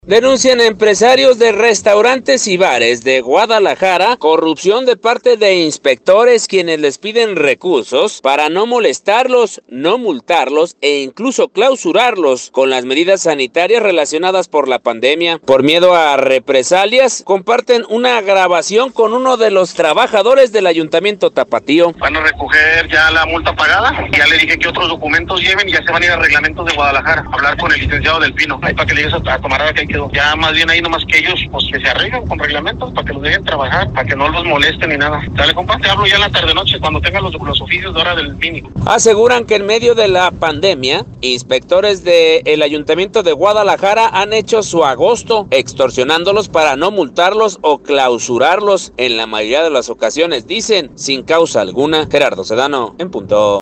Denuncian empresarios de restaurantes y bares de Guadalajara corrupción de parte de inspectores quienes les piden recursos para no molestarlos, no multarlos e incluso clausurarlos con las medidas sanitarias relacionadas por la pandemia. Por miedo a represalias, comparten una grabación con uno de los trabajadores del Ayuntamiento Tapatío. Van a recoger ya la multa pagada, ya le dije que otros documentos lleven y ya se van a ir a reglamentos de Guadalajara, a hablar con el licenciado del Pino, ahí para que le digas a camarada que ahí quedó. Ya más bien ahí nomás que ellos pues que se arreglen con reglamentos para que los dejen trabajar, para que no los molesten ni nada. Dale, compa, te hablo ya en la tarde noche cuando tengan los oficios de hora del Pino. Aseguran que en medio de la pandemia, inspectores del Ayuntamiento de Guadalajara han hecho su agosto extorsionándolos para no multarlos o clausurarlos en la mayoría de las ocasiones, dicen, sin causa alguna. Gerardo Sedano, en punto.